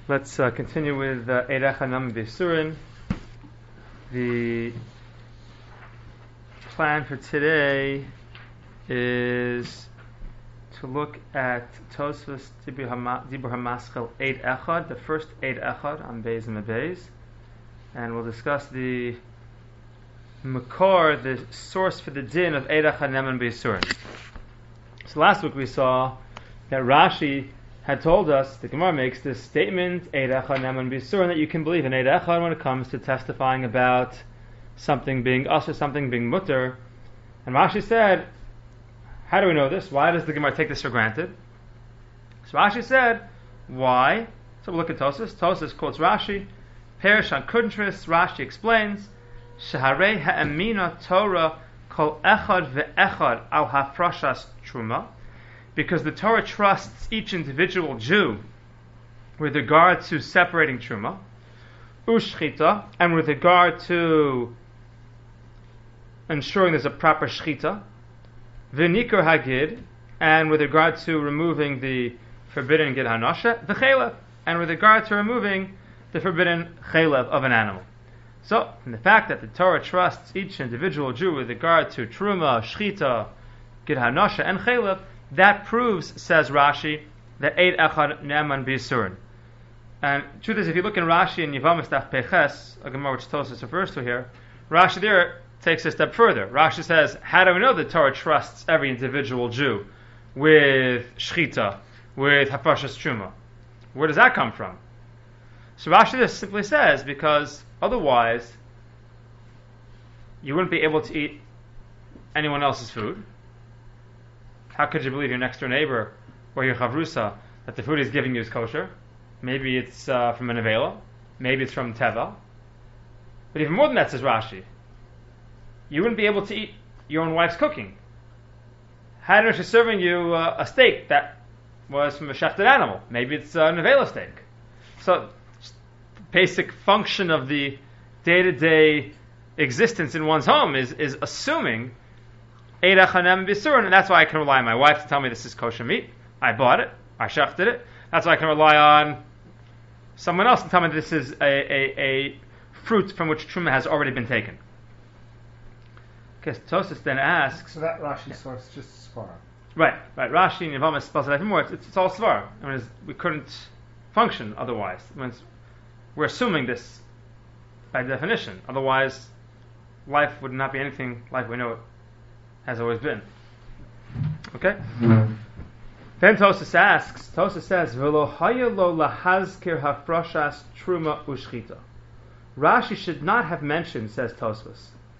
Let's continue with Eirecha Nam B'Yisurin. The plan for today is to look at Tosfos Dibur HaMaschil Eid Echad, the first Eid Echad on Beis and Beis, and we'll discuss the Makor, the source for the din of Eirecha Nam B'Yisurin. So last week we saw that Rashi had told us, the Gemara makes this statement, Eirecha Neman B'Yisurin, that you can believe in Eirecha when it comes to testifying about something being us or something being mutter. And Rashi said, how do we know this? Why does the Gemara take this for granted? So Rashi said, why? So we'll look at Tosfos. Tosfos quotes Rashi, Perish on Kuntris, Rashi explains, Shaharei ha'emina Torah kol echad ve'echad al hafrashas truma, because the Torah trusts each individual Jew with regard to separating truma, ushchita, and with regard to ensuring there's a proper shchita, v'nikor hagid, and with regard to removing the forbidden gid hanasha, v'chelev, and with regard to removing the forbidden chelev of an animal. So, from the fact that the Torah trusts each individual Jew with regard to truma, shchita, gid hanasha, and chelev, that proves, says Rashi, that Eid Echad Ne'eman B'Yisurin. And truth is, if you look in Rashi in Yevamos Daf Peches, a Gemara which Tosfos refers to here, Rashi there takes a step further. Rashi says, how do we know the Torah trusts every individual Jew with Shchita, with Hafashas Truma? Where does that come from? So Rashi just simply says, because otherwise you wouldn't be able to eat anyone else's food. How could you believe your next door neighbor or your chavrusa that the food he's giving you is kosher? Maybe it's from a nevela, maybe it's from teva. But even more than that, says Rashi, you wouldn't be able to eat your own wife's cooking. How do you know she's serving you a steak that was from a shechted animal? Maybe it's a nevela steak. So, the basic function of the day-to-day existence in one's home is assuming Eirecha Ne'eman B'Yisurin, and that's why I can rely on my wife to tell me this is kosher meat. I bought it, I shechted it. That's why I can rely on someone else to tell me this is a fruit from which truma has already been taken. Okay, so Tosfos then asks. So that Rashi source is just Svara. Right. Rashi and Yevamos spells it even more. It's all Svara. I mean, we couldn't function otherwise. We're assuming this by definition. Otherwise, life would not be anything like we know it has always been. Okay? Then Tosfos asks, Tosfos says, V'lo haya lo lahazkir hafrashas truma ushchita. Rashi should not have mentioned, says Tosfos,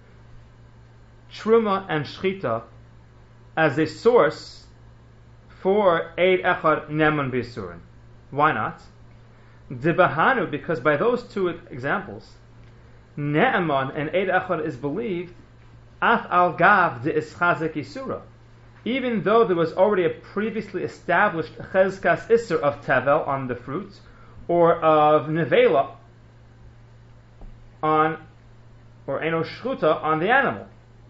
truma and shchita as a source for Eid Echad Ne'eman B'Yisurin. Why not? Dibahanu, because by those two examples, Ne'eman and Eid Echad is believed Af al gav de ischazek isura, even though there was already a previously established chezkas isur of tevel on the fruit, or of nevela on, or eno shchuta on the animal.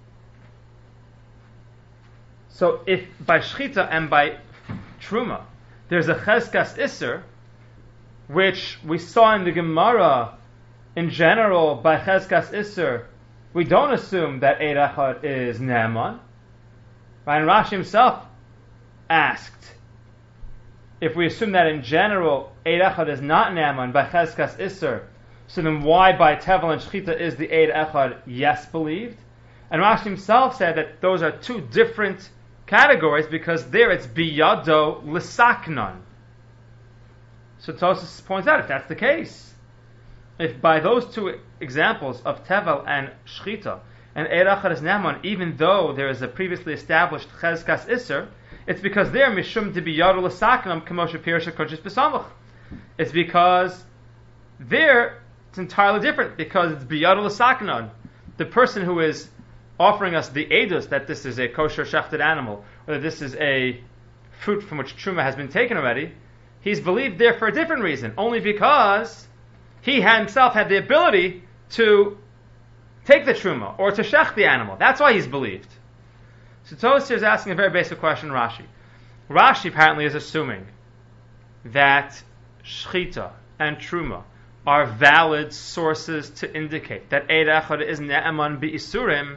So if by shchita and by truma there's a chezkas isur, which we saw in the Gemara in general by chezkas isur, we don't assume that Eid Echad is Ne'eman. Right? And Rashi himself asked, if we assume that in general Eid Echad is not Ne'eman by Chezkas Isser, so then why by Tevel and Shchita is the Eid Echad yes believed? And Rashi himself said that those are two different categories because there it's biyado l'saknon. So Tosfos points out, if that's the case, if by those two examples of Tevel and Shchita, and Eid Echad is Ne'eman, even though there is a previously established Chezkas Isser, it's because there, Mishum Dibiyadu L'Saknam Kamosha Pirsha Kodesh B'Samach. It's because there, it's entirely different, because it's Biyadu L'Saknon. The person who is offering us the Eidus that this is a kosher shechted animal, or that this is a fruit from which Truma has been taken already, he's believed there for a different reason, only because he himself had the ability to take the truma or to shech the animal. That's why he's believed. So Tosfos is asking a very basic question, Rashi. Rashi apparently is assuming that shchita and Truma are valid sources to indicate that Eid Echad is Ne'eman B'Isurim,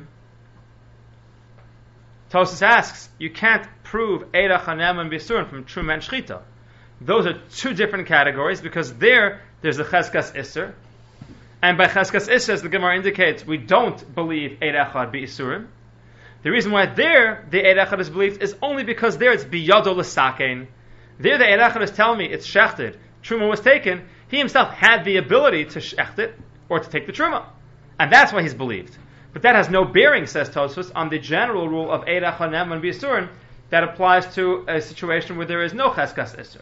Tosfos asks, you can't prove Eid Echad Ne'eman B'Isurim from Truma and Shchita. Those are two different categories because there's the Cheskas Isser, and by Cheskas Isser, as the Gemara indicates, we don't believe Eid Echad B'Isurim. The reason why there the Eid Echad is believed is only because there it's Biyado L'Sakein. There the Eid Echad is telling me it's shechted. Truma was taken. He himself had the ability to shecht it or to take the Truma. And that's why he's believed. But that has no bearing, says Tosfos, on the general rule of Eid Echad Ne'eman B'Isurim that applies to a situation where there is no Cheskas Isser.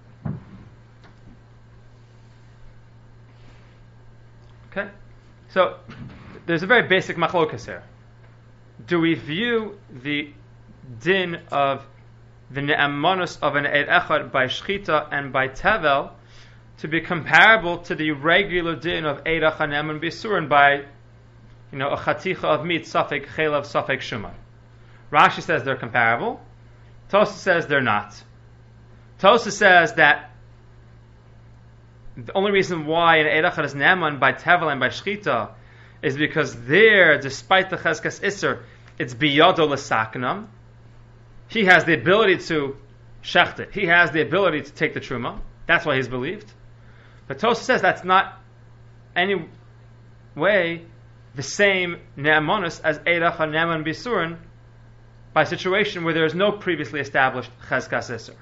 Okay? So, there's a very basic machlokas here. Do we view the din of the ne'emanus of an Eid Echad by Shchita and by Tevel to be comparable to the regular din of Eid Echad Ne'eman B'Isurim by, a chaticha of meat, safek chelav, safek shuman? Rashi says they're comparable. Tosfos says they're not. Tosfos says that the only reason why an Eid Echad is ne'eman by Tevel and by Shchita is because there, despite the Cheskas Isser, it's biyado l'saknam. He has the ability to shecht it. He has the ability to take the Truma. That's why he's believed. But Tosfos says that's not any way the same ne'emanus as Eid Echad Ne'eman B'Isurim by a situation where there is no previously established Cheskas Isser.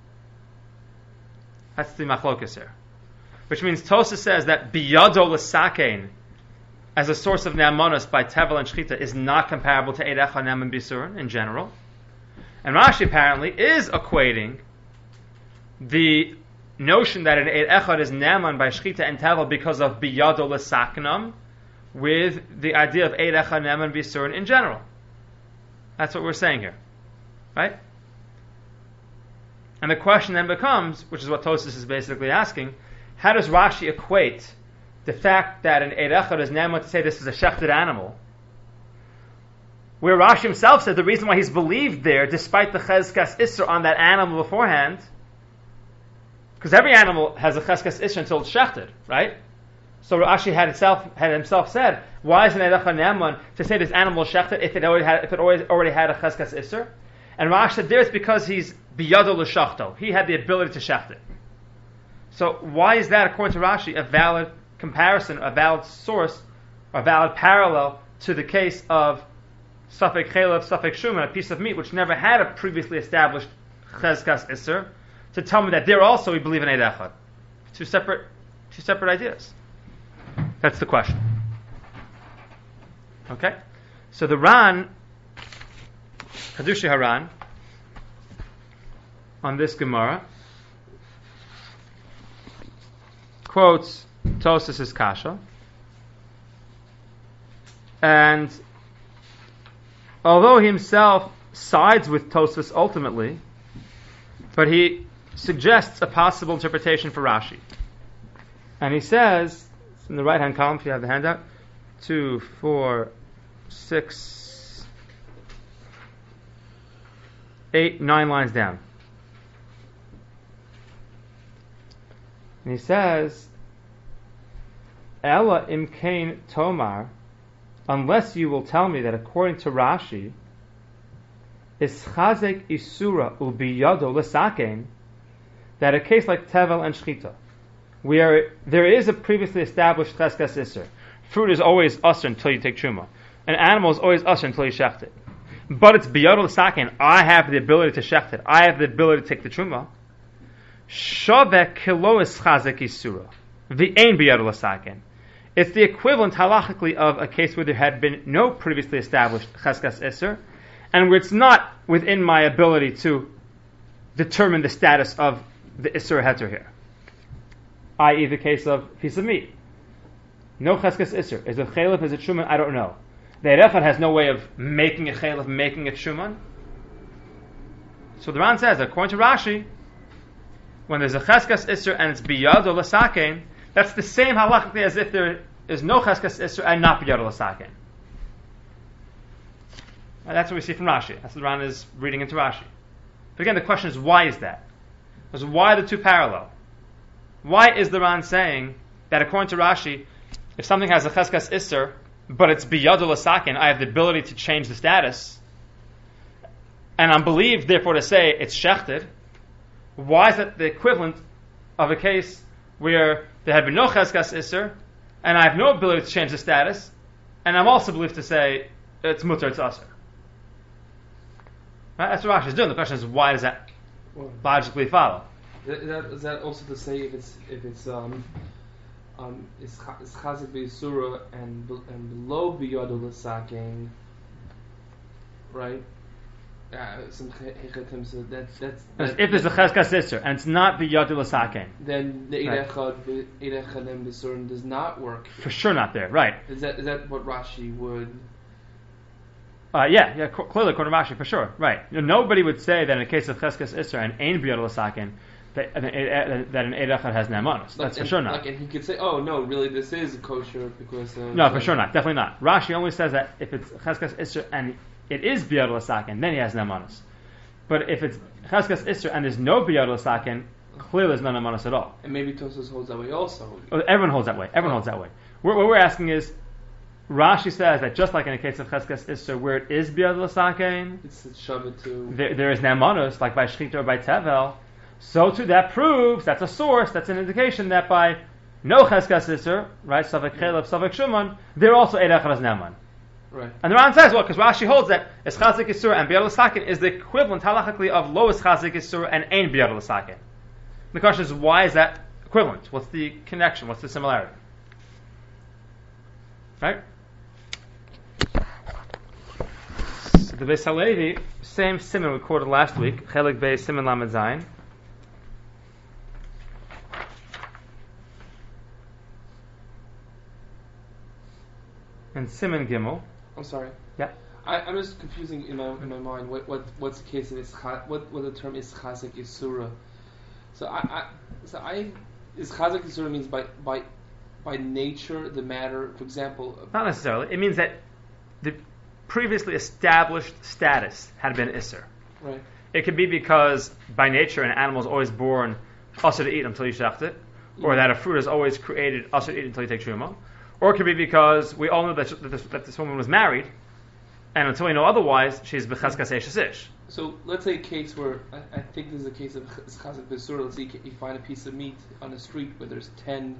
That's the machlokas here. Which means Tosfos says that biyado l'sakein as a source of ne'emanus by Tevel and Shchita is not comparable to Eid Echad Ne'eman B'Isurim in general. And Rashi apparently is equating the notion that an Eid Echad is ne'eman by Shchita and Tevel because of biyado l'saknam with the idea of Eid Echad Ne'eman B'Isurim in general. That's what we're saying here. Right? And the question then becomes, which is what Tosfos is basically asking, how does Rashi equate the fact that an Eid Echad is ne'eman to say this is a shechted animal, where Rashi himself said the reason why he's believed there, despite the Cheskas Isser on that animal beforehand, because every animal has a Cheskas Isser until it's shechted, right? So Rashi had himself said, why is an Eid Echad ne'eman to say this animal is shechted if it already had a Cheskas Isser? And Rashi said there it's because he's biyado l'shachto. He had the ability to shecht it. So why is that, according to Rashi, a valid comparison, a valid source, a valid parallel to the case of safek chelav, safek shuman, a piece of meat which never had a previously established cheskas isser, to tell me that there also we believe in Eid Echad? Two separate ideas. That's the question. Okay? So the Ran, Hadushi Haran, on this Gemara, quotes Tosfos' kasha, and although he himself sides with Tosfos ultimately, but he suggests a possible interpretation for Rashi. And he says, in the right-hand column, if you have the handout, 2, 4, 6, 8, 9 lines down. And he says, Ella imkain tomar, unless you will tell me that according to Rashi, is chazek isura ubiyado l'sakein, that a case like Tevel and Shchita, where there is a previously established cheskas isser, fruit is always usher until you take truma, an animal is always usher until you shecht it, but it's biyado l'sakein, I have the ability to shecht it, I have the ability to take the truma, shavek kilo is chazek isura, v'ein biyado l'sakein. It's the equivalent halachically of a case where there had been no previously established cheskas isser, and where it's not within my ability to determine the status of the isser heter here, i.e. the case of piece of meat. No cheskas isser. Is it chaylev, is it shuman? I don't know. The Eid Echad has no way of making it chaylev, making it shuman. So the Ran says, according to Rashi, when there's a cheskas isser and it's biyad or l'sakein, that's the same halachically as if there is no cheskas isser and not biyad or l'sakein. And that's what we see from Rashi. That's what the Ran is reading into Rashi. But again, the question is, why is that? Because why the two parallel? Why is the Ran saying that according to Rashi, if something has a cheskas isser, but it's biyadu l'sakin, I have the ability to change the status, and I'm believed therefore to say it's shechted? Why is that the equivalent of a case where there had been no cheskas isser, and I have no ability to change the status, and I'm also believed to say it's mutter, it's aser? Right? That's what Rashi is doing. The question is, why does that logically follow? Is that also to say if it's chazik b'yisura and below biyadu l'saking, right? Some hechatim, so that's if there's a cheskas isser and it's not biyadu l'saken, then the eid and b'isurim does not work. For sure not there, right? Is that what Rashi would? Yeah, clearly according to Rashi, for sure, right. Nobody would say that in a case of cheskas isser and ein biyadu l'saken that an eid echad has ne'amanos. That's for sure not. And he could say, oh no, really this is kosher because no, for sure not, definitely not. Rashi only says that if it's cheskas isser and it is biyad l'saken, then he has ne'amanos. But if it's cheskas isser and there's no biyad l'saken, clearly there's no ne'amanos at all. And maybe Tosfos holds that way also. Everyone holds that way. Everyone holds that way. What we're asking is, Rashi says that just like in the case of cheskas isser, where it is biyad l'saken, it's shabbat too. There is ne'amanos, like by shchita or by tevel. So too, that proves, that's a source, that's an indication that by no cheskas isser, right, savek chelev, savek shuman, there also eid echad has ne'aman. Right. And the Ran says, well, because Rashi holds that es chazik isur and biyad l'saken is the equivalent halachically of lo es chazik isur and ein biyad l'saken. The question is, why is that equivalent? What's the connection? What's the similarity? Right? So the Beis Halevi, same siman we quoted last week, Chelik Beis Siman Lamed Zayin. And Siman Gimel. I'm sorry. Yeah. I'm just confusing in my mind what's the case of what the term is chazik isura. So is chazik isura means by nature the matter. For example, Not necessarily. It means that the previously established status had been isser. right? It could be because by nature an animal is always born usher to eat until you shecht it, or that a fruit is always created usher to eat until you take truma. Or it could be because we all know that this woman was married, and until we know otherwise, she's b'cheskas ish. So let's say a case where I think this is a case of chazik b'sur. Let's say you find a piece of meat on the street where there's 10,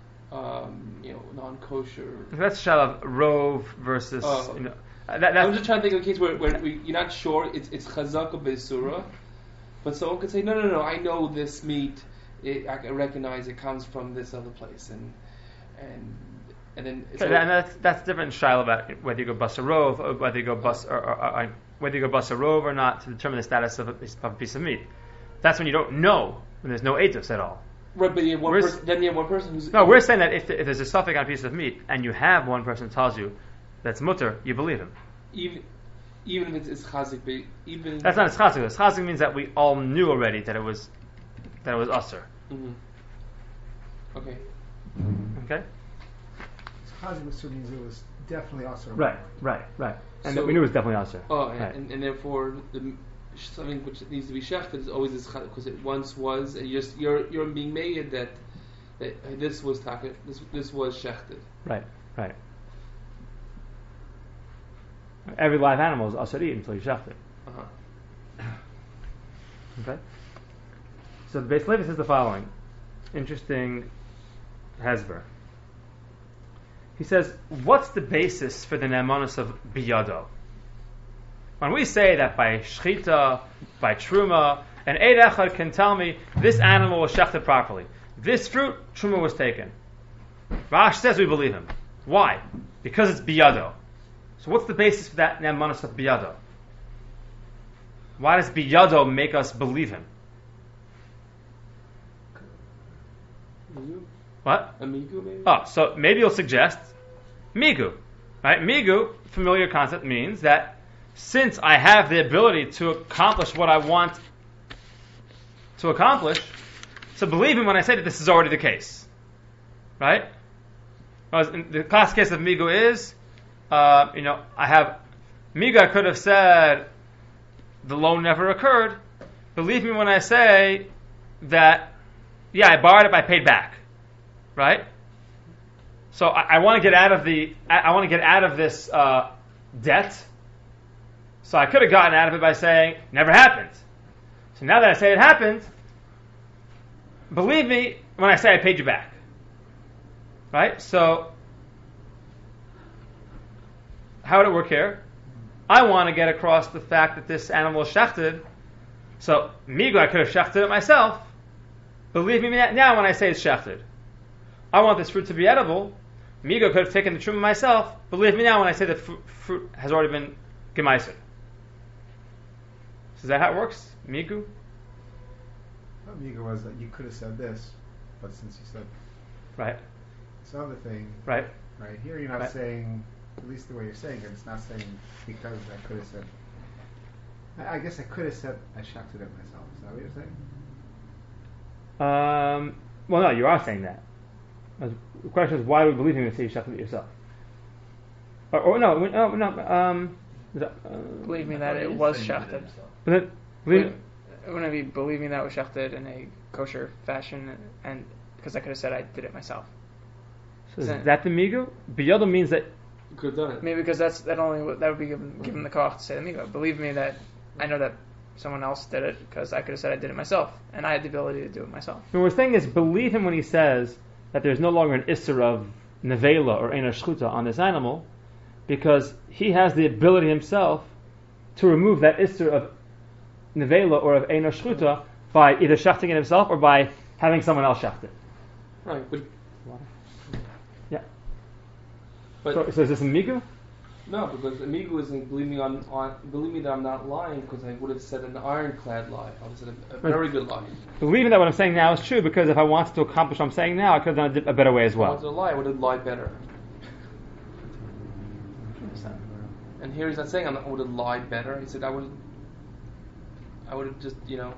non-kosher. That's shal of rove versus. I'm just trying to think of a case where you're not sure it's chazaka b'sura, but someone could say no. I know this meat. I can recognize it comes from this other place, and then that's different shayla about whether you go bus a rove or whether you go bus whether you go bus a rove or not to determine the status of a piece of meat. That's when you don't know, when there's no eitos at all. Right, but you have one person who's we're saying that if there's a suffix on a piece of meat and you have one person who tells you that's mutter, you believe him. Even if it's chazik, but that's not chazik. Chazik means that we all knew already that it was usher. Mm-hmm. Okay. Okay. Chazik b'sur means it was definitely also Right. And we knew it was definitely usher. Oh, right. and therefore something which needs to be shechted is always this because it once was, and you're being made that this was this was shechted. Right. Every live animal is usher to eat until you shecht it. Okay. So the Beis Levi says the following interesting hesber. He says, what's the basis for the ne'amanos of biyado? When we say that by shchita, by truma, an eid echad can tell me this animal was shechted properly, this fruit, truma was taken. Rash says we believe him. Why? Because it's biyado. So what's the basis for that ne'amanos of biyado? Why does biyado make us believe him? What? A migu, maybe? Oh, so maybe you'll suggest migu. Right? Migu, familiar concept, means that since I have the ability to accomplish what I want to accomplish, so believe me when I say that this is already the case. Right? The classic case of migu is, I have migu, I could have said the loan never occurred. Believe me when I say that yeah, I borrowed it, I paid back, right? So I want to get out of this debt. So I could have gotten out of it by saying never happened. So now that I say it happened, believe me when I say I paid you back, right? So how would it work here? I want to get across the fact that this animal is shechted. So migu, I could have shechted it myself. Believe me now when I say it's shechted. I want this fruit to be edible. Migo could have taken the truma myself. Believe me now when I say the fruit has already been gemaiser. Is that how it works? Migu? What Migu was that you could have said this, but since you said right, this other thing, right here you're not right. saying, at least the way you're saying it, it's not saying because I could have said. I guess I could have said I shafted it myself. Is that what you're saying? Well, no, you are saying that. The question is, why do we believe him to say you shafted it yourself? Believe me that it was shafted. Wouldn't it be believe me that it was shafted in a kosher fashion, and because I could have said I did it myself. So is that the migu? Biyado means that you could have done it. Maybe because that would be given the koch to say the migu. Believe me that I know that someone else did it because I could have said I did it myself, and I had the ability to do it myself. What we're saying is believe him when he says that there's no longer an isser of nevela or eina shchuta on this animal, because he has the ability himself to remove that isser of nevela or of eina shchuta by either shafting it himself or by having someone else shaft it. Right, but yeah. But so is this a migu? No, because amigu isn't believe me that I'm not lying, because I would have said an ironclad lie. I would have said a very good lie. Believing that what I'm saying now is true, because if I wanted to accomplish what I'm saying now, I could have done it a better way as well. If I wanted to lie, I would have lied better. And here he's not saying I would have lied better. He said I would have just,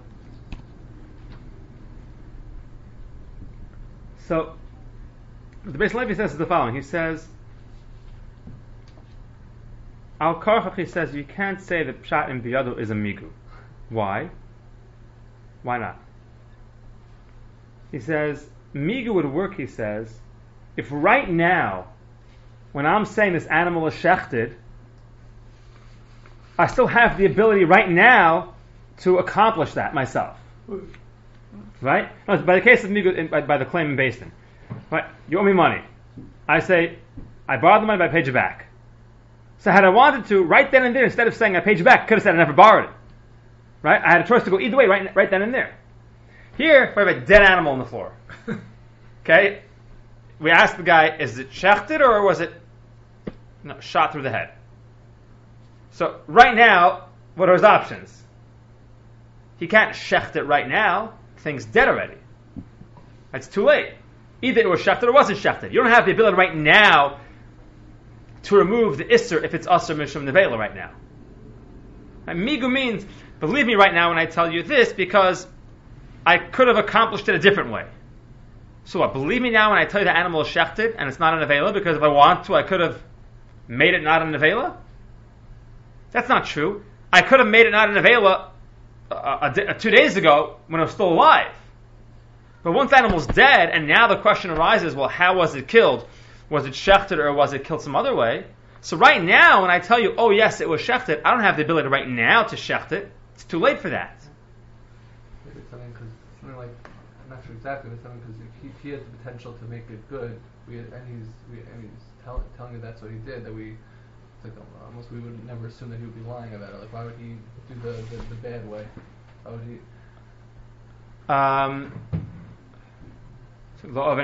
So, the Beis Levi says the following. He says, Al Karchach, he says, you can't say that Pshat in Biyado is a migu. Why? Why not? He says, migu would work, he says, if right now, when I'm saying this animal is shechted, I still have the ability right now to accomplish that myself. Right? No, by the case of migu, by the claim in Basin. Right? You owe me money. I say, I borrowed the money, but I paid you back. So had I wanted to, right then and there, instead of saying I paid you back, I could have said I never borrowed it. Right? I had a choice to go either way, right then and there. Here, we have a dead animal on the floor. Okay? We asked the guy, is it shechted or was it shot through the head? So right now, what are his options? He can't shecht it right now. The thing's dead already. It's too late. Either it was shechted or wasn't shechted. You don't have the ability right now to remove the isser if it's asr mishum nevela right now. And migu means, believe me right now when I tell you this, because I could have accomplished it a different way. So what? Believe me now when I tell you the animal is shechted and it's not a nevela, because if I want to, I could have made it not a nevela? That's not true. I could have made it not a nevela 2 days ago when it was still alive. But once the animal's dead, and now the question arises, well, how was it killed? Was it shechted or was it killed some other way? So right now, when I tell you, oh yes, it was shechted, I don't have the ability right now to shecht it. It's too late for that. Maybe it's something like, I'm not sure exactly, but something because if he has the potential to make it good, and he's telling you that's what he did, that it's like almost we would never assume that he would be lying about it. Like, why would he do the bad way? Why would he? I don't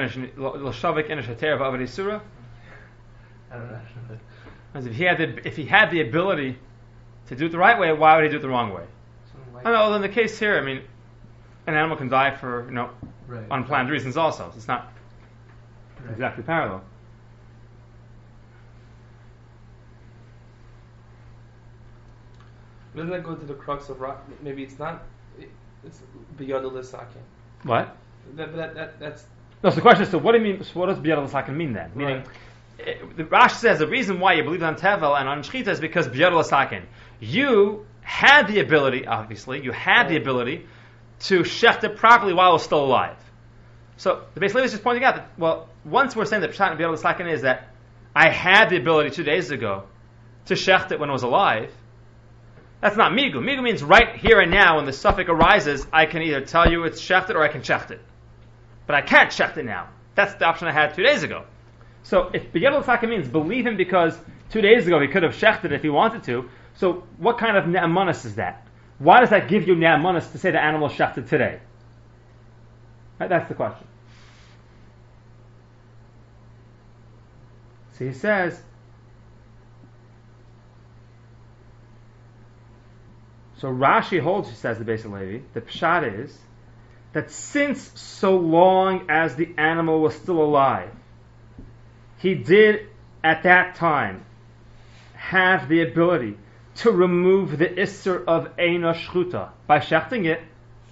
know. As if he had the ability to do it the right way, why would he do it the wrong way? I don't know. In the case here, I mean, an animal can die for unplanned reasons also. So it's not exactly parallel. Doesn't that go to the crux of maybe it's not? It's biyad l'sakin. What? That's. No, so the question is, so what do you mean? So what does biyad l'sakin mean then? Meaning, the Rashi says the reason why you believe on tevel and on shechita is because biyad l'sakin. You had the ability, obviously, the ability to shecht it properly while it was still alive. So the Beis Levi is just pointing out that, well, once we're saying that Pshat and B'yadol L'Sakin is that I had the ability 2 days ago to shecht it when it was alive, that's not migu. Migu means right here and now when the suffix arises, I can either tell you it's shechted or I can shecht it. But I can't shecht it now. That's the option I had 2 days ago. So if B'yadol L'Sakin means believe him because 2 days ago he could have shechted it if he wanted to, so what kind of ne'amanis is that? Why does that give you ne'amanis to say the animal is shechted today? Right, that's the question. So he says, so Rashi holds, he says, the Beis Levi, the pshat is that since so long as the animal was still alive, he did at that time have the ability to remove the isser of eina shchuta by shechting it.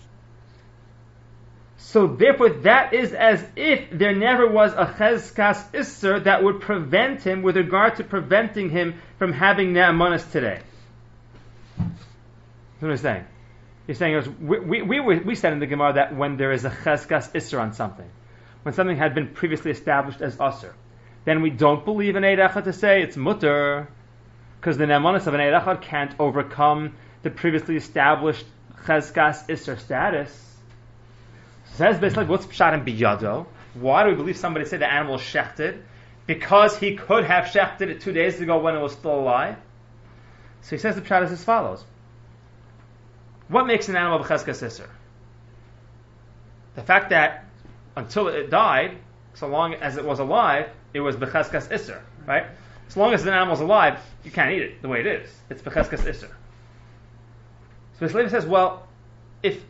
So therefore, that is as if there never was a chezkas isser that would prevent him with regard to preventing him from having ne'amanis today. That's what he's saying. He's saying we said in the Gemara that when there is a chezkas isser on something, when something had been previously established as usser, then we don't believe in Eid Echad to say it's mutter, because the ne'amanis of an Eid Echad can't overcome the previously established chezkas isser status. Says basically, what's pshat and biyado? Why do we believe somebody say the animal is shechted? Because he could have shechted it 2 days ago when it was still alive. So he says the pshat is as follows. What makes an animal b'chezkas isser? The fact that until it died, so long as it was alive, it was b'chezkas isser, right? As long as an animal is alive, you can't eat it the way it is. It's b'chezkas isser. So Beis Levi says, well, if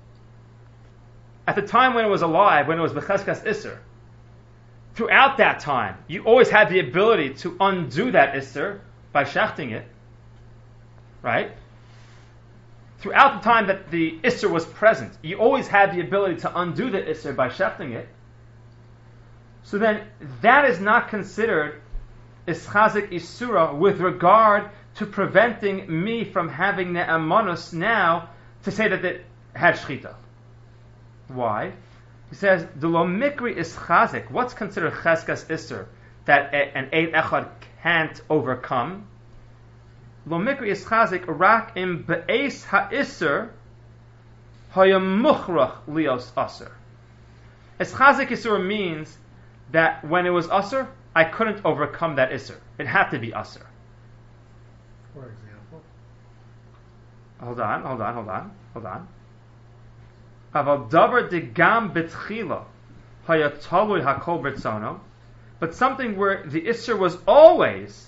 at the time when it was alive, when it was b'chezkas isser, throughout that time, you always had the ability to undo that isser by shechting it, right? Throughout the time that the isser was present, you always had the ability to undo the isser by shechting it. So then, that is not considered ischazik isura with regard to preventing me from having ne'amanus now to say that it had shchita. Why? He says, the lo mikri is chazik. What's considered cheskas isser that an Eid Echad can't overcome? Lo mikri is chazik rak im be'es ha'isser hayam muchrach lios aser. As chazik isser means that when it was aser, I couldn't overcome that isser. It had to be aser. For example? Hold on. Aval davar degam betchila hayatalui hakol b'tzono, but something where the isser was always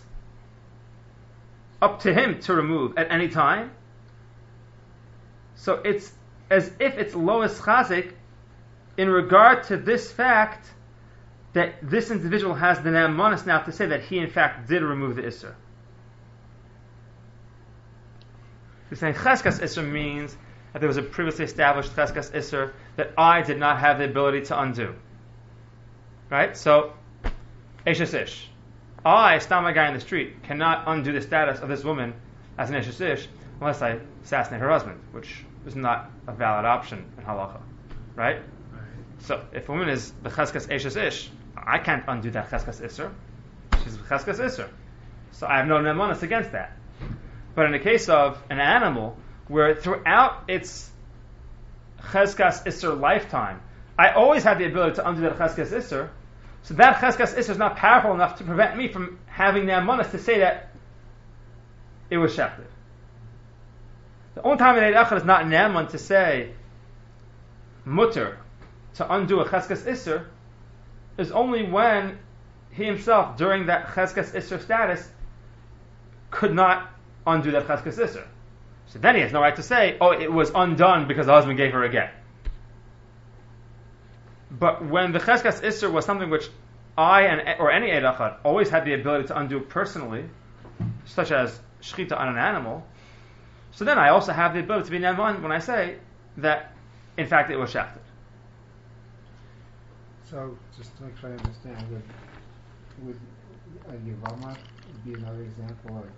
up to him to remove at any time. So it's as if it's lois chazik in regard to this fact that this individual has the ne'amanis now to say that he in fact did remove the isser. He's saying cheskas isser means that there was a previously established cheskas isser that I did not have the ability to undo. Right? So, eshes ish. I, stam a guy in the street, cannot undo the status of this woman as an eshes ish unless I assassinate her husband, which is not a valid option in halacha. Right? So, if a woman is the cheskas eshes ish, I can't undo that cheskas isser. She's the cheskas isser. So I have no ne'amanis against that. But in the case of an animal, where throughout its cheskas isser lifetime, I always had the ability to undo that cheskas isser, so that cheskas isser is not powerful enough to prevent me from having ne'amanis to say that it was shechted. The only time in Eid Echad is not ne'aman to say mutter to undo a cheskas isser is only when he himself, during that cheskas isser status, could not undo that cheskas isser. So then he has no right to say, oh, it was undone because the husband gave her a get. But when the cheskas isser was something which I or any Eid Echad always had the ability to undo personally, such as shchita on an animal, so then I also have the ability to be ne'eman when I say that, in fact, it was shechted. So, just to make sure I understand, would Yavama be another example of,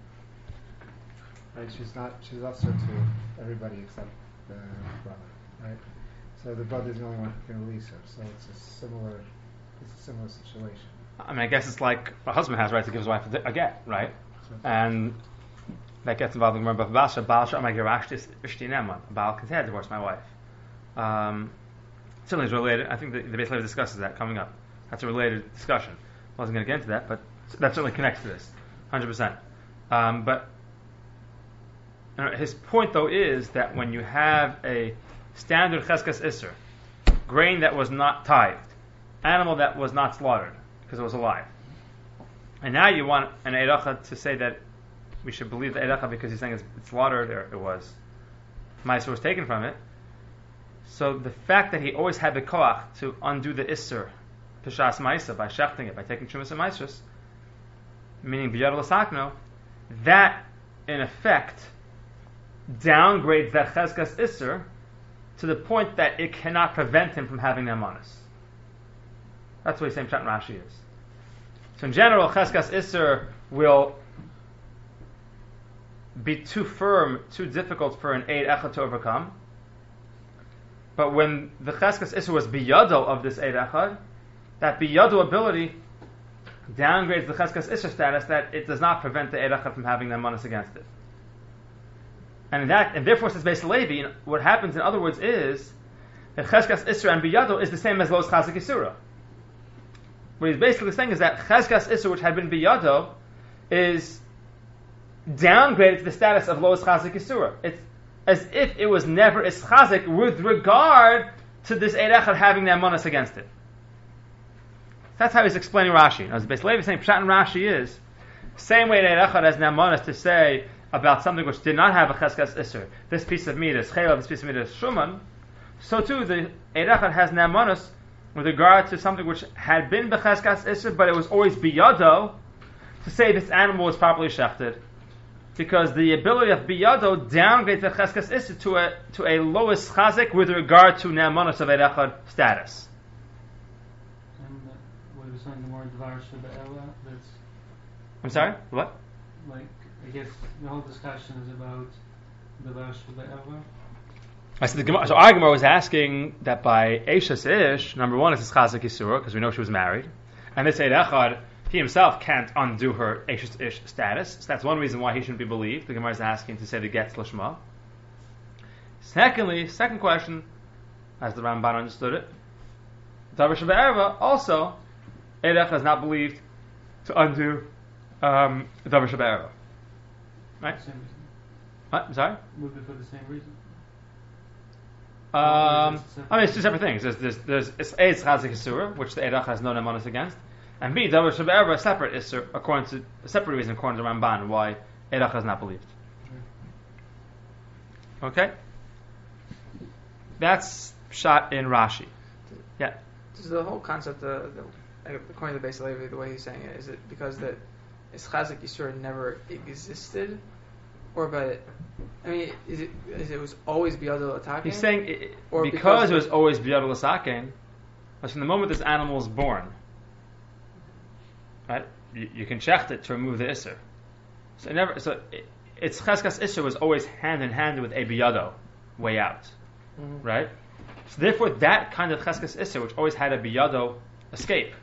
right, she's also to everybody except the brother, right? So the brother's the only one who can release her. So it's a similar situation. I mean, I guess it's like a husband has a right to give his wife a get, right? And that gets involved in Gemara Basha. Baal Shamay Gerashtis Ishti Neman. Baal can say I divorced my wife. Certainly is related. I think the Beis Levi discusses that coming up. That's a related discussion. I wasn't going to get into that, but that certainly connects to this, 100%. But his point, though, is that when you have a standard cheskas isser, grain that was not tithed, animal that was not slaughtered because it was alive, and now you want an eiracha to say that we should believe the eiracha because he's saying it's slaughtered or it was ma'aser was taken from it. So the fact that he always had the koach to undo the isser peshas ma'aser by shechting it, by taking shumas and ma'aserus, meaning biyad l'sakno, that in effect downgrades that cheskas isser to the point that it cannot prevent him from having nemanis. That's what he's saying Pshat Rashi is. So in general, cheskas isser will be too firm, too difficult for an eid echad to overcome. But when the cheskas isser was biyado of this eid echad, that biyado ability downgrades the cheskas isser status that it does not prevent the eid echad from having nemanis against it. And therefore, says Beis Levi, what happens in other words is that cheskas isser and biyado is the same as los chazik isura. What he's basically saying is that cheskas isser, which had been biyado, is downgraded to the status of los chazik isura. It's as if it was never ischazik with regard to this eid echad having nemanis against it. That's how he's explaining Rashi. As Beis Levi is saying, Pshat in Rashi is same way eid echad has nemanis to say about something which did not have a cheskas isser. This piece of meat is chayla, this piece of meat is shuman. So too, the eid echad has nemanis with regard to something which had been b'cheskas isser, but it was always biyado to say this animal was properly shechted, because the ability of biyado downgrades the cheskas isser to a lowest chazik with regard to nemanis of eid echad status. And what he was saying, the more dvar shebe'ela, that's. I'm sorry, what? Like, I guess the whole discussion is about dvar shebe'ela. I said so our Gemara was asking that by Eishas Ish, number one, it's Chazik Yisura, because we know she was married. And this Eid Echad, he himself can't undo her Eishas Ish status. So that's one reason why he shouldn't be believed. The Gemara is asking to say the Getz Lishma. Secondly, second question, as the Ramban understood it, Davar Shabbat also, Eid Echad is not believed to undo Davar Shabbat. Right? Same reason. What? I'm sorry? Would be for the same reason. I mean, it's two separate things. There's A, it's Chazik Isura, which the Eidach has no nemanis against, and B, Davar Shabbat a separate Isur, according to a separate reason, according to Ramban, why Eidach is not believed. Okay? That's shot in Rashi. Yeah. Does the whole concept, according to Beis Levi, the way he's saying it, is it because that Chazik Yisur never existed? Or but I mean, is it was always biyado l'taken? He's saying because it was always biyado l'saken. From the moment this animal is born, right? You can shecht it to remove the isser. Its cheskas isser was always hand in hand with a biyado way out, right? So therefore, that kind of cheskas isser, which always had a biyado escape,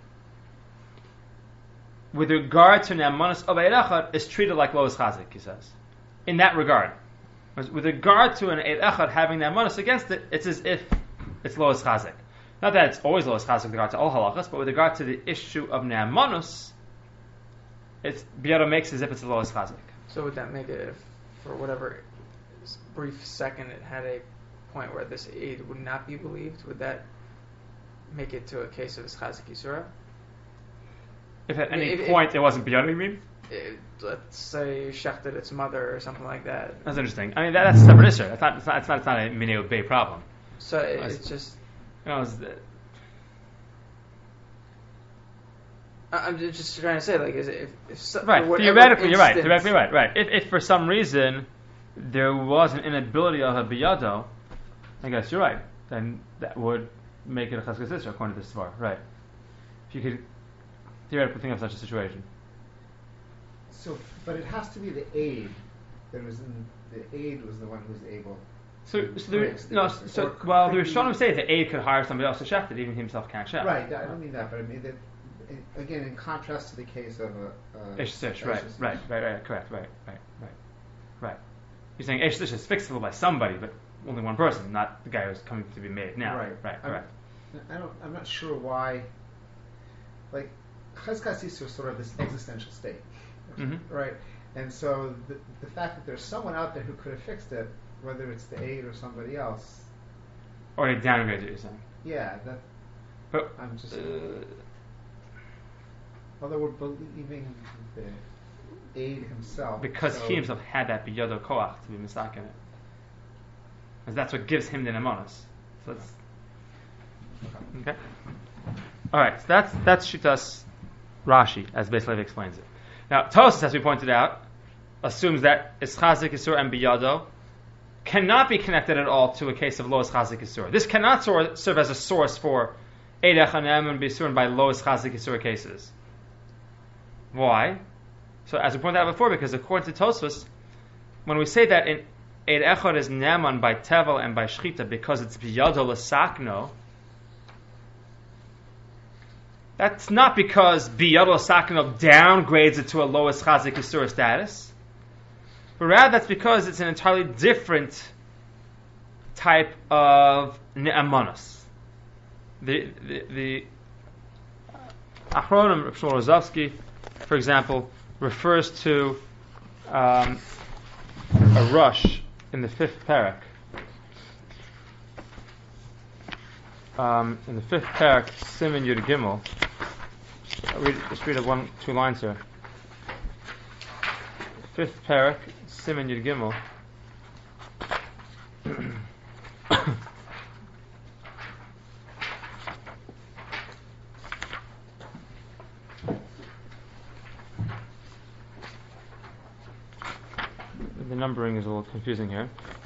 with regard to nemanis of eid echad, is treated like lois chazik. He says. In that regard, with regard to an eid echad having nemanis against it, it's as if it's lois chazik. Not that it's always lois chazik with regard to all halachas, but with regard to the issue of nemanis, it's biyado makes as if it's a lois chazik. So would that make it, if for whatever brief second it had a point where this aid would not be believed, would that make it to a case of chazik yisura? If at any point it wasn't biyado, you mean? Let's say you shechted its mother or something like that. That's interesting. I mean, that's a separate issue. It's not a minei bay problem. So it's just. I'm just trying to say, like, is it if right? Theoretically, you're right. Theoretically, right. If for some reason there was an inability of a biyado, I guess you're right. Then that would make it a cheskas isra according to this svar, right? If you could theoretically think of such a situation. So, but it has to be the aid that was in. The aid was the one who was able So the Rishonim say the aid could hire somebody else to chef it, even he himself can't chef. Right, I don't mean that, but I mean that. Again, in contrast to the case of Eish Sish, right, correct, right. You're saying Eish Sish is fixable by somebody, but only one person, not the guy who's coming to be made now. Right, correct. I'm not sure why. Like, Cheskas Yisur is sort of this existential state, right? And so the fact that there's someone out there who could have fixed it, whether it's the aid or somebody else, or he downgraded it, you're saying? Yeah, that. But I'm just. Although we're believing the aid himself, because he himself had that biyodo koach to be misakin it, because that's what gives him the nemanos. So it's okay. All right, so that's Shitas Rashi as Beis Levi explains it. Now Tosas, as we pointed out, assumes that Ischazik Yisur and biyado cannot be connected at all to a case of lo Ischazik Yisur. This cannot serve as a source for Eid Echanem and Bisur by lo Ischazik Yisur cases. Why? So as we pointed out before, because according to Tosfos, when we say that in Eid Echad is Neman by Tevel and by Shchita because it's Biyado L'Sakno, that's not because Biyado L'Sakno downgrades it to a lowest Chazik Yisur status, but rather that's because it's an entirely different type of Ne'amanos. The Achronim, Rav Shmuel Rozovsky, for example, refers to a rush in the 5th parak. In the 5th parak, Siman Yud Gimel. Just read 2 lines here. 5th parak, Siman Yud Gimel. The numbering is a little confusing here.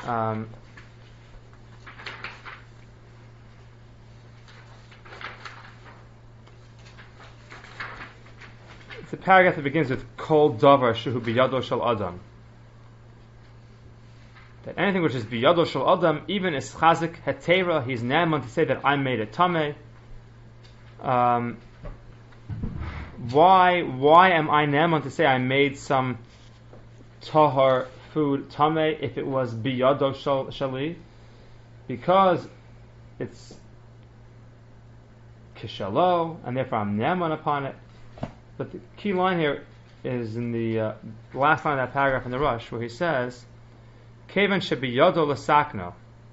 It's a paragraph that begins with Kol Davar Shehu Biyado Shel Adam. That anything which is Biyado Shel Adam, even is Chazik Hetera, he's Naaman to say that I made it Tameh. Why am I Naaman to say I made some Tahar food Tameh if it was Biyado Shali? Because it's Kishalo, and therefore I'm Naaman upon it. But the key line here is in the last line of that paragraph in the Rush, where he says, Kevan Shebiyado L'Sakno.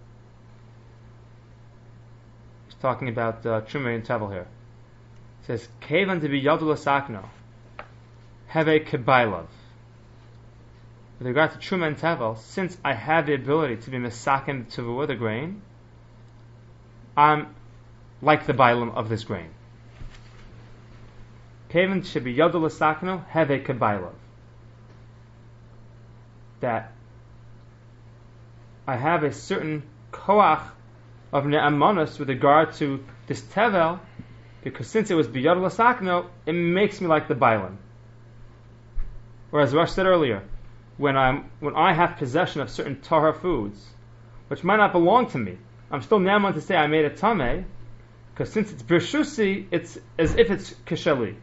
He's talking about Trumei and Tevel here. He says, Kevan Shebiyado L'Sakno. Heve Kebailov. With regard to Truma and Tevel, since I have the ability to be Mesaken Tavua, the grain, I'm like the Bailam of this grain. Kevan Shebiyado L'Sakno Heve Kebailov. That I have a certain koach of ne'amanos with regard to this Tevel, because since it was Biyado L'Sakno, it makes me like the Bailam. Whereas Rush said earlier, when I have possession of certain tahar foods, which might not belong to me, I'm still Naaman to say I made a tameh, because since it's Birshusi, it's as if it's Kishali.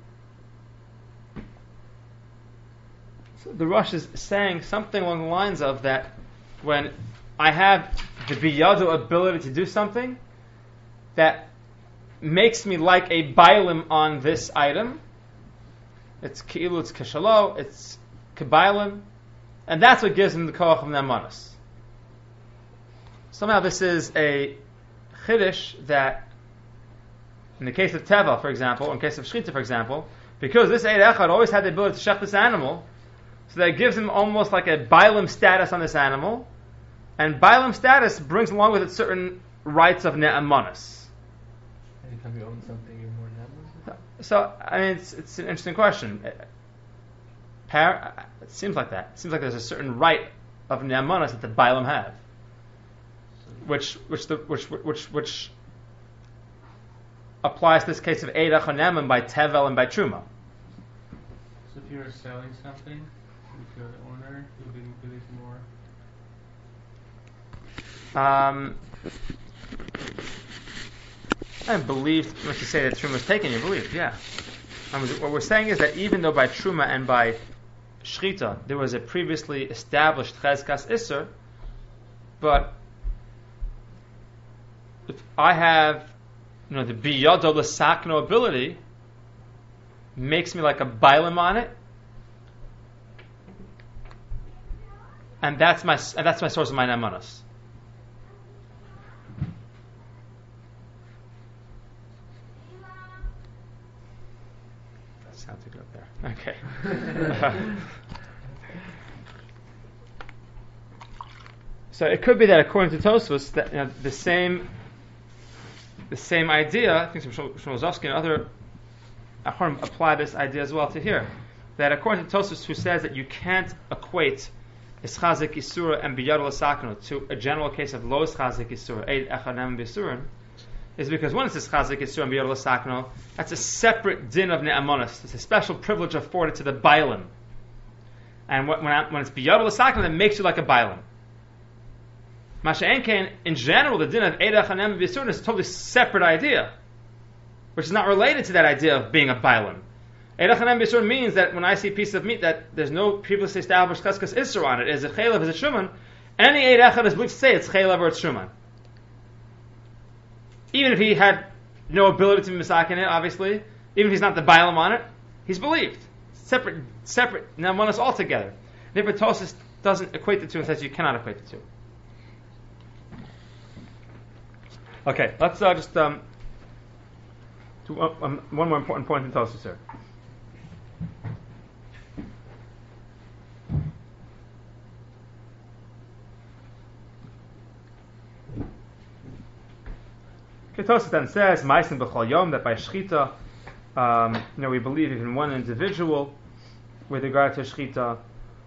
So the Rush is saying something along the lines of that when I have the biyado ability to do something that makes me like a bailim on this item, it's ki'ilu, it's kishalo, it's kebailim, and that's what gives him the koach of nemanos. Somehow this is a chiddush that, in the case of Teva, for example, or in the case of Shchita, for example, because this Eid Echad always had the ability to shech this animal, so that gives him almost like a bailim status on this animal, and bailim status brings along with it certain rights of ne'amanos. Anytime you own something, you're more ne'aman? So, I mean, it's an interesting question. It seems like that. It seems like there's a certain right of ne'amanos that the bailim have, which applies to this case of Eid Echanem by Tevel and by Truma. So if you're selling something, if you're the owner, you'll be more. I believed, once you say that Truma was taken, you believed, yeah. What we're saying is that even though by Truma and by Shchita there was a previously established Chezkas Isser, but if I have, the Biyado L'Sakno ability, makes me like a Bailam on it, and that's my source of my Namanas. Sounds good up there. Okay. So it could be that according to Tosfos, that the same idea. I think Shmuel Zofsky and other Acharonim apply this idea as well to here. That according to Tosfos, who says that you can't equate Ischazik Isura and Biyad L'Sakno to a general case of Lo Ischazik Isura, Eid Echanem B'Isurin, is because when it's Ischazik Isura and Biyad L'Sakno, that's a separate din of Ne'amonis. It's a special privilege afforded to the Bailim. And when it's Biyad L'Sakno, that makes you like a Bailim. Masha Enkein, in general, the din of Eid Echanem B'Isurin is a totally separate idea, which is not related to that idea of being a Bailim. Eid Echanem B'Isurin means that when I see a piece of meat that there's no previously established Cheskas Isser on it, is it Chaylev, is it Shuman, any Eid Echad is believed to say it's Chaylev or it's Shuman. Even if he had no ability to be Misak in it, obviously, even if he's not the Bailam on it, he's believed. Separate, Namanas altogether. Nipatosis doesn't equate the two and says you cannot equate the two. Okay, let's just do one more important point in Tosfos here. Tosfos then says, "Ma'asim b'chol yom," that by shchita, we believe even one individual with regard to shchita.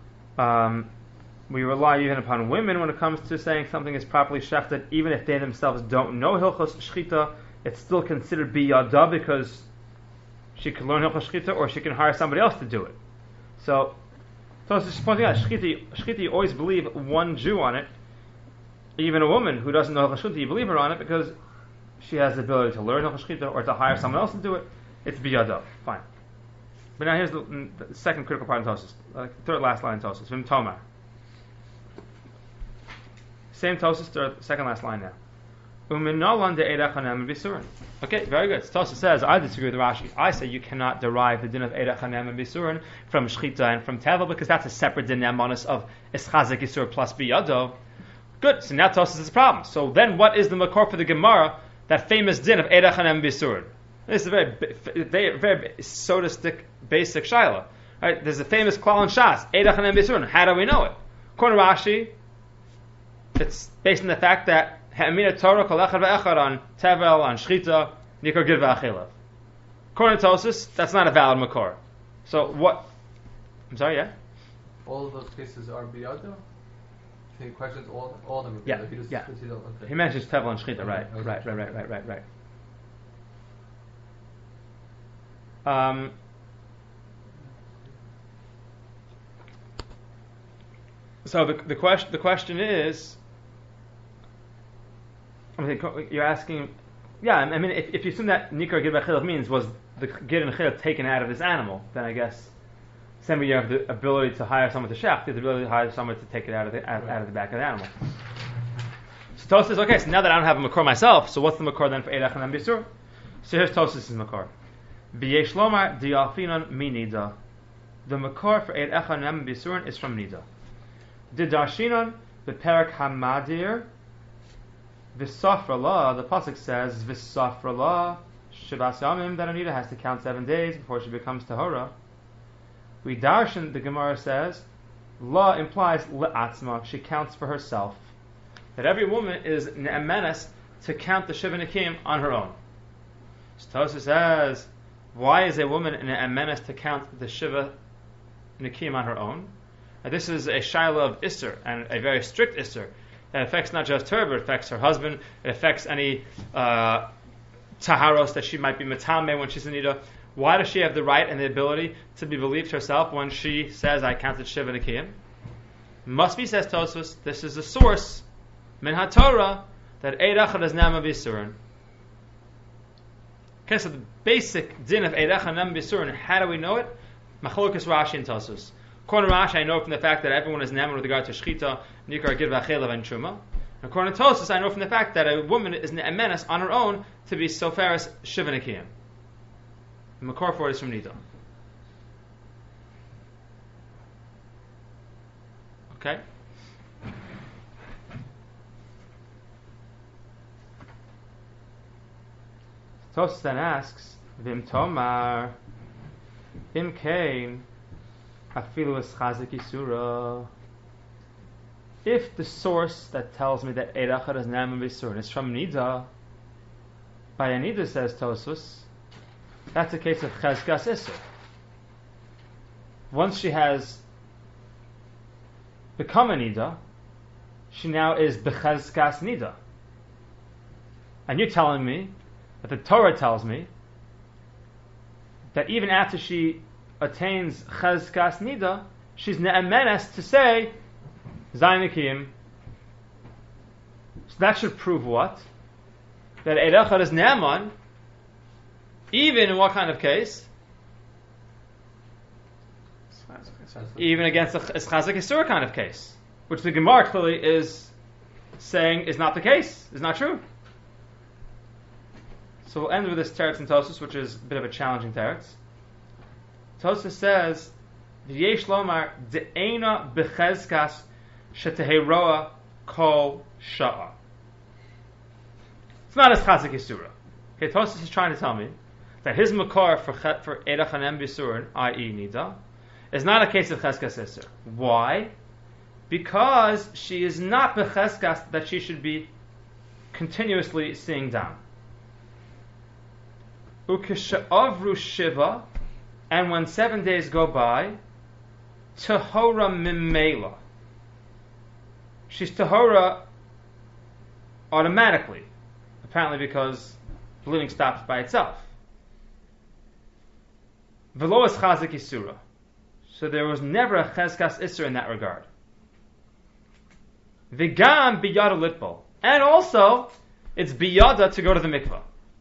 We rely even upon women when it comes to saying something is properly shechted, even if they themselves don't know hilchos shchita. It's still considered biyada because she can learn hilchos shchita, or she can hire somebody else to do it. So Tosfos is pointing out, shchita, you always believe one Jew on it, even a woman who doesn't know hilchos shchita, you believe her on it because she has the ability to learn hilchos shchita or to hire someone else to do it. It's biyada, fine. But now here's the second critical part in Tosfos, third last line in Tosfos, Vim Tomar. Same Tosfos, second last line now. Okay, very good. Tosfos says, I disagree with Rashi. I say you cannot derive the din of Eid Echanem and Bisurin from Shchita and from Tevel because that's a separate din Namanis of Ischazik Yisur plus Biyado. Good, so now Tosfos is a problem. So then what is the makor for the Gemara, that famous din of Eid Echanem and Bisurin? This is a very sodistic, basic shaila. Right? There's a famous klal in Shas, Eid Echanem and Bisurin. How do we know it? According to Rashi, it's based on the fact that Ha'amina Torah kol echad ve'echad on Tevel, on Shchita, Nikor Gid ve'achilav. According to Tosfos, that's not a valid makor. So what? I'm sorry, yeah? All of those cases are biyado? He questions all of them. Yeah, He mentions Tevel and Shchita, right. So the question is, you're asking, if you assume that Nikor Gid V'Achilav means was the Gid and Chil taken out of this animal, then I guess same you have the ability to hire someone to shech, the ability to hire someone to take it out of the back of the animal. So Tosfos says, okay, so now that I don't have a makor myself, so what's the makor then for Eid Echanem B'Isur? So here's Tosfos' makor. B'yesh lomar di'alfinon mi nida. The makor for Eid Echanem B'Isur is from nida. Didarshinon b'perak hamadir v'safrala. The pasuk says v'safrala shavas yamim, that Anita has to count 7 days before she becomes tahora. We darshan, the Gemara says, la implies le'atzma, she counts for herself. That every woman is ne'emenes to count the Shiva Nikim on her own. So Tosfos says, why is a woman ne'emenes to count the Shiva Nikim on her own? This is a shaila of Isser, and a very strict Isser. It affects not just her, but it affects her husband. It affects any taharos that she might be matame when she's in nida. Why does she have the right and the ability to be believed herself when she says, I counted Shiva Nikiyim? Must be, says Tosfos, this is a source min haTorah that Eid Echad is Nama B'Yisurin. Okay, so the basic din of Eid Echad Nama B'Yisurin, how do we know it? Machlokas Rashi and Tosus. According to Rashi, I know from the fact that everyone is Nama with regard to Shechita, Nikar, Gidva, Chelav, and Truma. According to Tosus, I know from the fact that a woman is Ne'emenes on her own to be Soferes Shiva Nekiyim. The Makor for it is from Nida. Okay? Tosus then asks, Vim Tomar, Im Kain, Afilu es Chazik Yisura. If the source that tells me that Eid Echad is Nama B'Yisurin is from Nida, by a Nida, says Tosus, that's a case of Chezkas Isser. Once she has become a Nida, she now is B'Chezkas Nida. And you're telling me that the Torah tells me that even after she attains Chezkas Nida, she's Ne'emenes to say Zayin Nekiyim. So that should prove what? That Eid Echad is Ne'eman, even in what kind of case? Even against a Chazik Yisur kind of case, which the Gemara clearly is saying is not the case, is not true. So we'll end with this teretz in Tosus, which is a bit of a challenging teretz. Tosus says, "V'yesh lomar de'ena b'chezkas sheteheroa kol sha'a." It's not as Chazik Yisura. Okay, Tosus is trying to tell me that his makar for Eid Echad B'Yisurin, i.e. Nida, is not a case of Chezkas Isser. Why? Because she is not b'chezkas that she should be continuously seeing down. Ukesha'avru shiva, and when 7 days go by, tahora mimela. She's tahora automatically, apparently because bleeding stops by itself. V'lo es chazik yisura. So there was never a chezkas isser in that regard. V'gam biyada litbol. And also, it's biyada to go to the mikvah.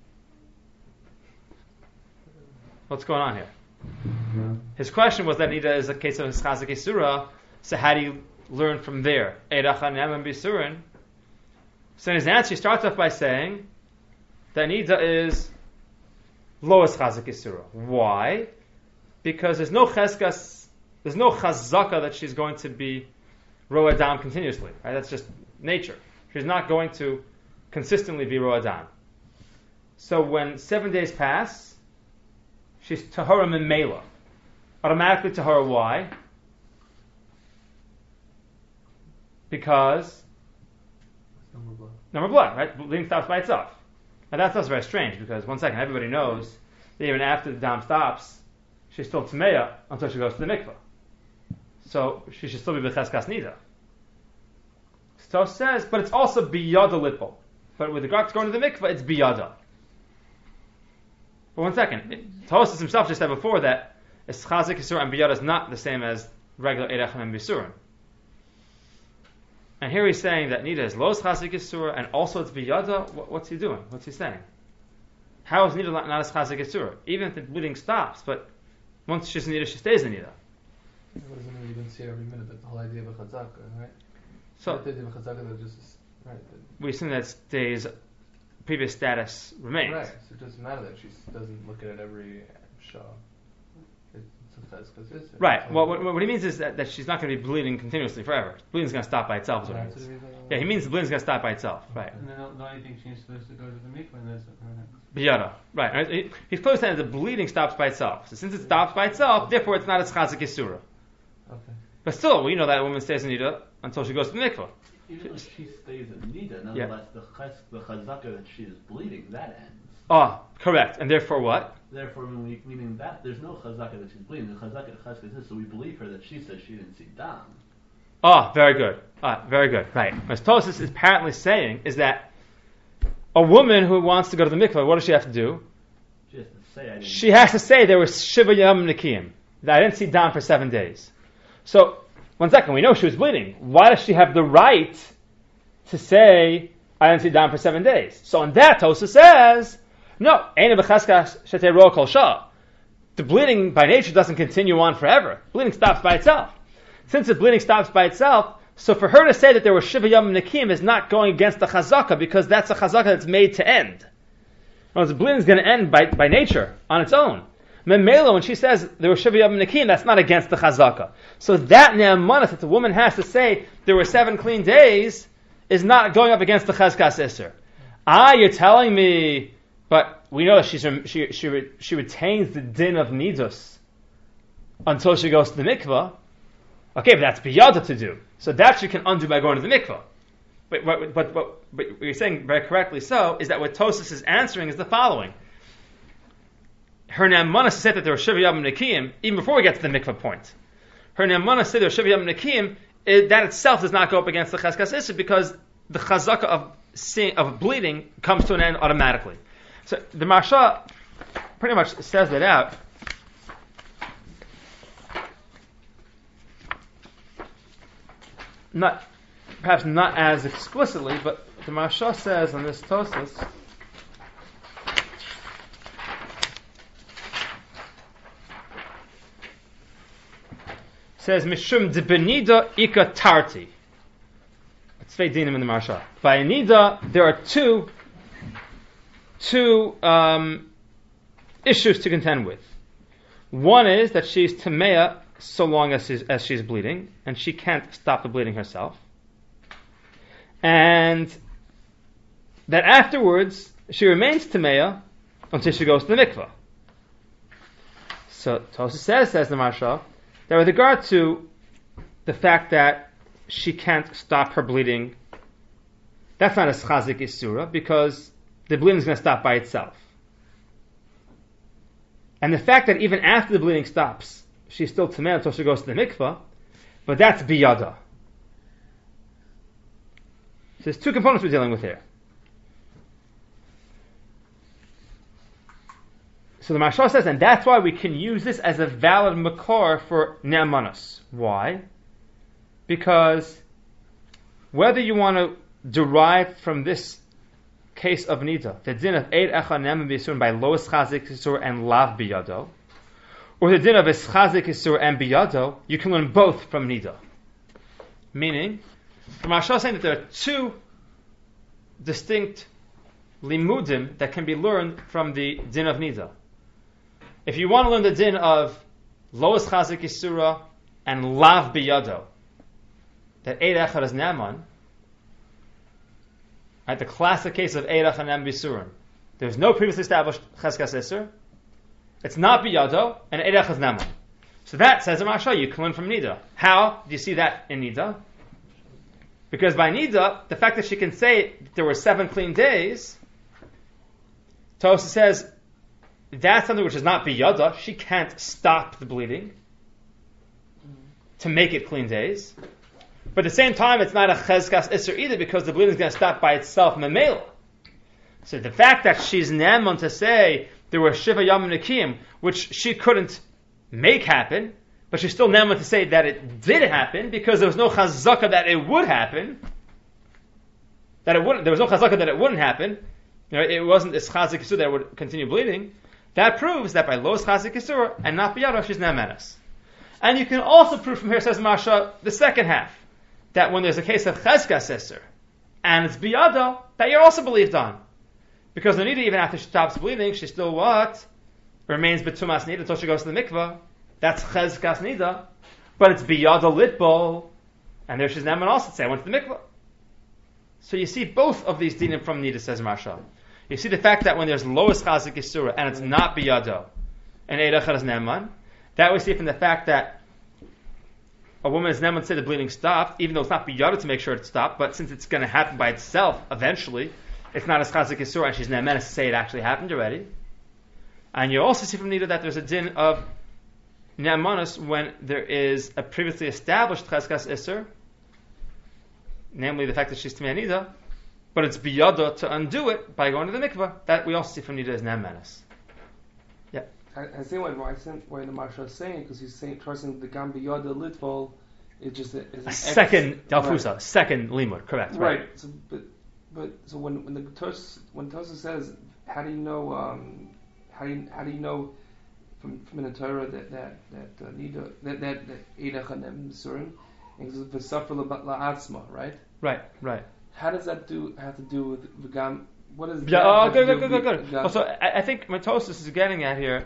What's going on here? His question was that Nida is a case of chazik yisura, so how do you learn from there? Eid Echad Nama B'Yisurin. So in his answer, he starts off by saying that Nida is lo es chazik yisura. Why? Because there's no chezkas, there's no chazaka that she's going to be roa down continuously. Right? That's just nature. She's not going to consistently be roa down. So when 7 days pass, she's tahora mimela. Automatically tahora. Why? Because number of blood, right? Bleeding stops by itself. Now that's also very strange because, one second, everybody knows that even after the dam stops, she's still tmeya until she goes to the mikvah. So she should still be b'chezkas nida. So says, but it's also biyada litbol. But with regard to going to the mikvah, it's biyada. But one second, Tosus himself just said before that es chazik yisur and biyada is not the same as regular Eid Echad B'Yisurin. And here he's saying that Nida is los chazik yisur and also it's biyada. What's he doing? What's he saying? How is Nida not as chazik yisur? Even if the bleeding stops, but once she's in Nida, she stays in Nida. What does it mean? You can see every minute that the whole idea of a chazaka, right? So the idea of a chazaka that just right. We assume that stays previous status remains. Right. So it doesn't matter that she doesn't look at it every show. Right. Well, what he means is that she's not going to be bleeding continuously forever. Bleeding's going to stop by itself. Is what he means. Yeah, he means the bleeding's going to stop by itself. Right. And then the only thing she's supposed to go to the mikvah, and that's biyada. Right. He's close to saying the bleeding stops by itself. So since it stops by itself, therefore it's not a chazik yisura. Okay. But still, we know that a woman stays in Nida until she goes to the mikvah. Even if she stays in Nida, nonetheless, the chazaka that she is bleeding, that ends. Ah, correct. And therefore what? Therefore, meaning that there's no chazaka that she's bleeding. The chazaka is, so we believe her that she says she didn't see dam. Ah, very good. Very good. Right. What Tosus is apparently saying is that a woman who wants to go to the mikvah, what does she have to do? She has to say there was Shiva Yom Nikiyim, that I didn't see dam for 7 days. So, one second, we know she was bleeding. Why does she have the right to say, I didn't see down for 7 days. So on that, Tosa says, no, the bleeding by nature doesn't continue on forever. Bleeding stops by itself. Since the bleeding stops by itself, so for her to say that there were Shiva Yom Nikim is not going against the Chazaka, because that's a Chazaka that's made to end. Well, the bleeding is going to end by nature, on its own. Memelo, when she says there were Shiva Yom Nikim, that's not against the Chazaka. So that Ne'amanah that the woman has to say there were 7 clean days is not going up against the Chazkas Isser. You're telling me, but we know that she retains the din of Nidus until she goes to the mikvah. Okay, but that's biyada to do. So that she can undo by going to the mikvah. But what you're saying very correctly so is that what Tosas is answering is the following. Her Ne'amanah said that there were Shiva Yom Nikim even before we get to the mikvah point. Her Ne'amanah said there were Shiva Yom Nikim, that itself does not go up against the Chazkas Isser because the Chazaka of bleeding comes to an end automatically. So the Marsha pretty much says that out. Perhaps not as explicitly, but the Marsha says on this Tosas, says Mishum de Benida Ika Tarti. It's Tvei Dinim in the Marsha. By Nida, there are two issues to contend with. One is that she's Tameya so long as she's bleeding, and she can't stop the bleeding herself. And that afterwards, she remains Tameya until she goes to the mikvah. So Tosa says the Marsha, that with regard to the fact that she can't stop her bleeding, that's not a schazik isura, because the bleeding is going to stop by itself. And the fact that even after the bleeding stops, she's still tamei until she goes to the mikvah, but that's biyada. So there's 2 components we're dealing with here. So the Marsha says, and that's why we can use this as a valid makor for ne'amanos. Why? Because whether you want to derive from this case of nida the din of eid echad ne'aman b'yisurin by lo eschazik isur and lav biyado, or the din of eschazik isur and biyado, you can learn both from nida. Meaning, the Marsha is saying that there are 2 distinct limudim that can be learned from the din of nida. If you want to learn the din of Lois Chazik Isura and Lav Biyado, that Eid Echad is Naaman, right, the classic case of Eid Echad Naaman Bisurin. There's no previously established Cheskas Isur, it's not Biyado, and Eid Echad is Naaman. So that says in Marsha, you can learn from Nida. How do you see that in Nida? Because by Nida, the fact that she can say there were 7 clean days, Tosa says, that's something which is not biyada. She can't stop the bleeding to make it clean days. But at the same time, it's not a chezkas isser either, because the bleeding is going to stop by itself memela. So the fact that she's ne'eman to say there were shiva yom nikim, which she couldn't make happen, but she's still ne'eman to say that it did happen, because there was no chazaka that it would happen. There was no chazaka that it wouldn't happen. It wasn't this chazik isur that it would continue bleeding. That proves that by Los Chazik Yisur and not Biyado, she's Ne'amanas. And you can also prove from here, says Marsha, the second half, that when there's a case of Chezkas Yisur and it's Biyado, that you're also believed on. Because the Nida, even after she stops bleeding, she still what? Remains Betumas Nida until she goes to the mikvah. That's Chezkas Nida. But it's Biyado Litbol, and there she's Ne'aman also to say, I went to the mikvah. So you see both of these dinim from Nida, says Marsha. You see the fact that when there's Lois Chazik Yisura and it's not Biyado, and Eid Echad is Ne'eman, that we see from the fact that a woman is Ne'eman to say the bleeding stopped, even though it's not Biyado to make sure it stopped, but since it's going to happen by itself eventually, it's not as Chazik Yisura and she's Ne'eman to say it actually happened already. And you also see from Nida that there's a din of Ne'emanus when there is a previously established Chezkas Isur, namely the fact that she's Tamei Nida, but it's biyada to undo it by going to the mikvah. That we also see from Nida as Ne'emanis. I see why the Marsha is saying, because he's saying, trusting the Gam biyada litbol It's just a second Dalfusa, right. Second limud, correct? Right. So, but so when the Tosa says, how do you know? How do you know from in the Torah that Eidach Hanem Surim and v'safra la'atzma, right? Right. How does that have to do with v'gam? What is that? Good. Also, I think what Tosas is getting at here.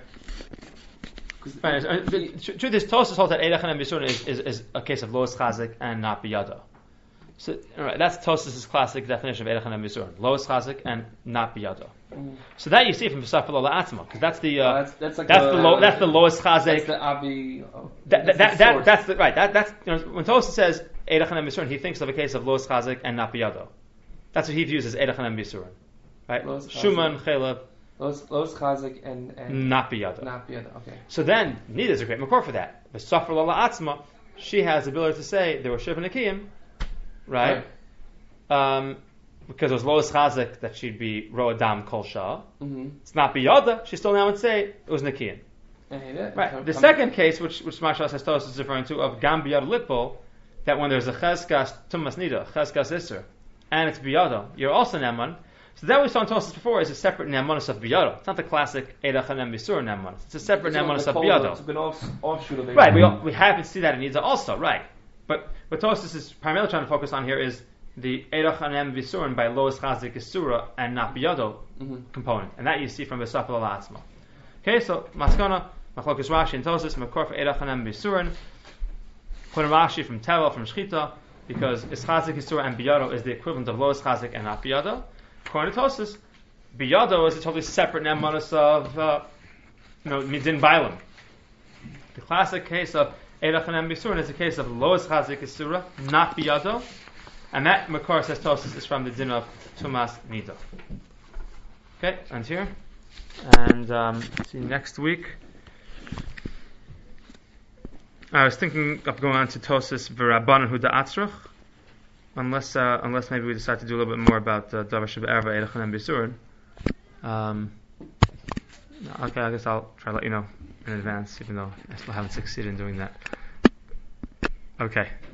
The truth is, Tosas holds that Eidach Hanem B'Surin is a case of Lois Chazik and not Biyado. So, right, that's Tosas' classic definition of Eidach Hanem B'Surin: Lois Chazik and not Biyado. So that you see from V'safra La'atzma, because that's the that's the Lois Chazik. That's the Abi. That's the right. That's when Tosas says Eidach Hanem B'Surin, he thinks of a case of Lois Chazik and not Biyado. That's what he views as Eidach Hanem B'Surin, right? Shuman Chelab. Los Chazik and not Biyado. Not Biyado. Okay. So then Nida is a great makor for that. The V'safra La'atzma, she has the ability to say there were Shiv and Nikiyim, right? Because it was Lois Chazik that she'd be Ro'adam Kol Shah. It's not Biyada, she still now would say it was Nikian. Right. The second case, which Mashal Sestos is referring to, of Gam Biyad Lipol, that when there's a Cheskas Tumas Nida, Cheskas Isser, and it's Biyada, you're also Neman. So that we saw in Tosas before is a separate Nemanis of Biyada. It's not the classic Eidach Hanem B'Surin Nemanis. It's a separate Nemanis of Biyada. It's been offshoot of it. Right, we happen to see that in Nida also, right. But what Tosas is primarily trying to focus on here is the Eidach Hanem B'Surin by Lois Chazik Isura and not Biyado component. And that you see from V'safra La'atzma. Okay, so Maskana, Machlokas Rashi and Tosas, Makor for Eidach Hanem B'Surin, Quoting Rashi from Tevel, from Shchita, because Ischazik Isura and Biyado is the equivalent of Lois Chazik and not Biyado. According to Tosas, Biyado is a totally separate nemanis of Midin Bailam. The classic case of Eidach Hanem B'Surin is a case of Lois Chazik Isura, not Biyado. And that Makor says Tosas is from the din of Tumas Nida. Okay, and here. And see you next week. I was thinking of going on to Tosas V'Rabbanan Hu Da'atzrach, unless maybe we decide to do a little bit more about Davar Sheb'Erva Eidach Hanem B'Surin. Okay, I guess I'll try to let you know in advance, even though I still haven't succeeded in doing that. Okay.